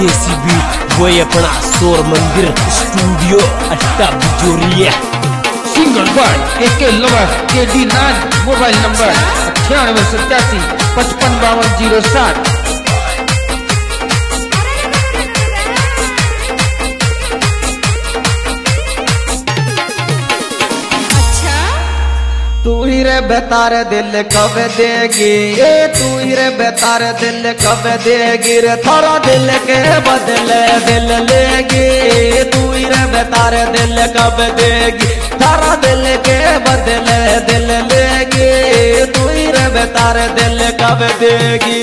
देसी बीट वही अपना शोर मंदिर स्टूडियो अट्टा बिजोरिया। Single word AK lover KD9 mobile number 9887 555207। तू ही रे बेतार दिल कब देगी, तू ही रे बेतार दिल कब देगी रे, थारा दिल के बदले दिल लेगी। तू ही रे बेतार दिल कब देगी, थारा दिल के बदले दिल लेगी। तू ही रे बेतार दिल कब देगी।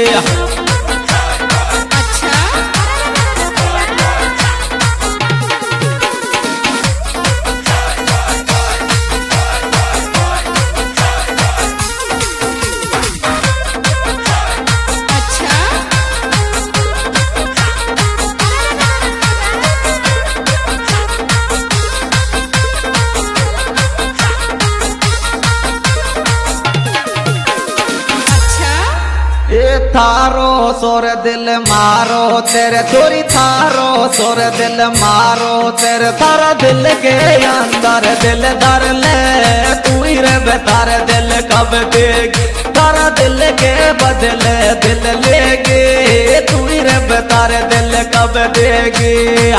थारो सोर दिल मारो तेरे चोरी, थारो सोर दिल मारो तेरे, थारा दिल के अंदर दिल धर ले। तू ही रे बेतार दिल कब देगी, थारा दिल के बदले दिल लेगी। तू ही रे बेतार दिल कब देगी।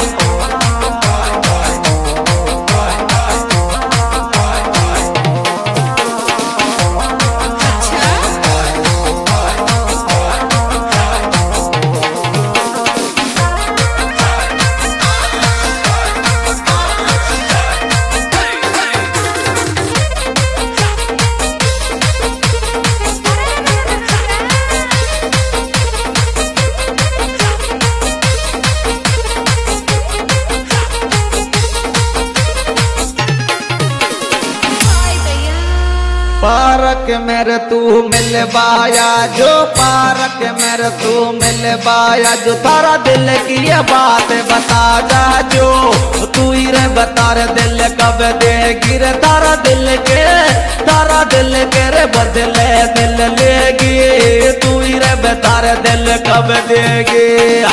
पारक मेरे तू मिल बाया जो, पारक मेरे तू मिल बाया जो, थारा दिल की ये बात बता जा जो। तू ही रे बता रे दिल कब देगी रे, तारा दिल के रे बदले दिल लेगी। तू ही रे बता रे दिल कब देगी।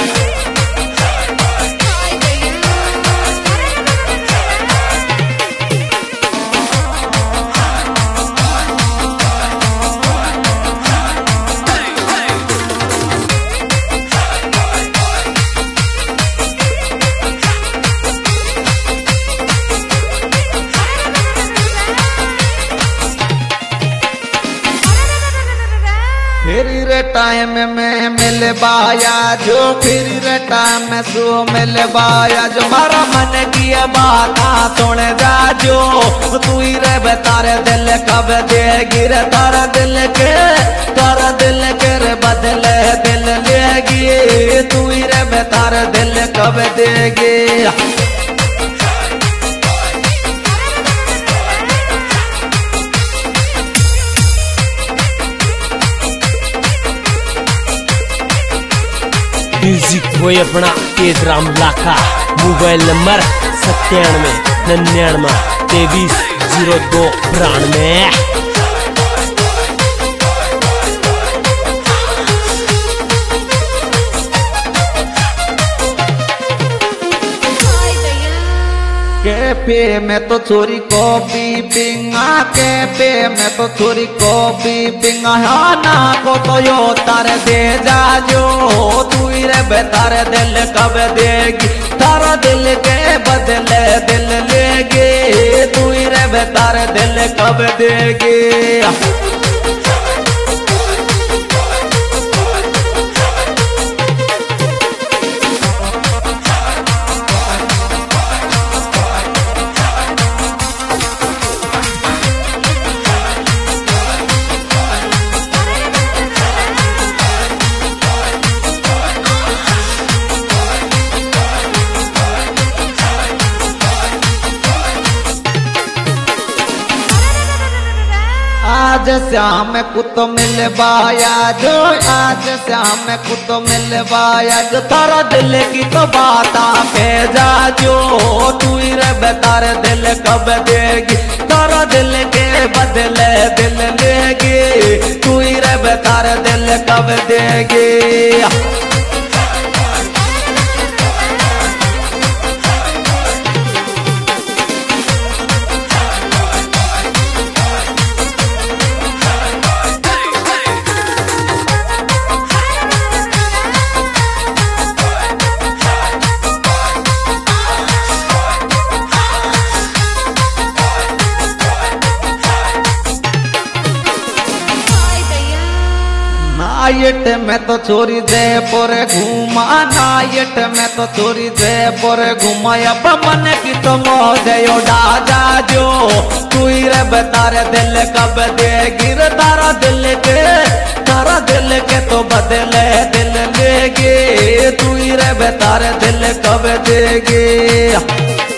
फिर रे टाइम में मिल बाया जो, फिर रे टाइम में सो मिल बाया जो, मारा मन की बात सुन जा जो। तू ही रे बेतार दिल कब देगी रे, तारा दिल के रे बदले दिल लेगी। तू ही रे बेतार दिल कब देगी। म्यूजिक वही अपना Tej Ram Lakha. Mobile number 9799230292। Cafe में तो छोरी कॉफी पिंगा, कैफे में तो छोरी कॉफी पिंगा, ना को तो यो तार दे जा जो। तू ही रे बेतार दिल कब देगी, तारा दिल के बदले दिल लेगी। तू ही रे बेतार दिल कब देगी। आज श्याम कुतो मिल बाया जो, आज श्याम कुतो मिल बाया जो, तारा दिल की तो बात भेजा जो। तू ही रे बेतार दिल कब देगी, तारा दिल के बदले दिल लेगी। तू ही रे बेतार दिल कब देगी। नाइट में तो छोरी जयपुर घूमा, नाइट में तो छोरी जयपुर घूमा। अब मन की तो मौज उड़ा जा जो, तू ही रे बता रे दिल कब देगी रे तारा दिल के तो बदले दिल लेगी, तू ही रे बता रे दिल कब देगी।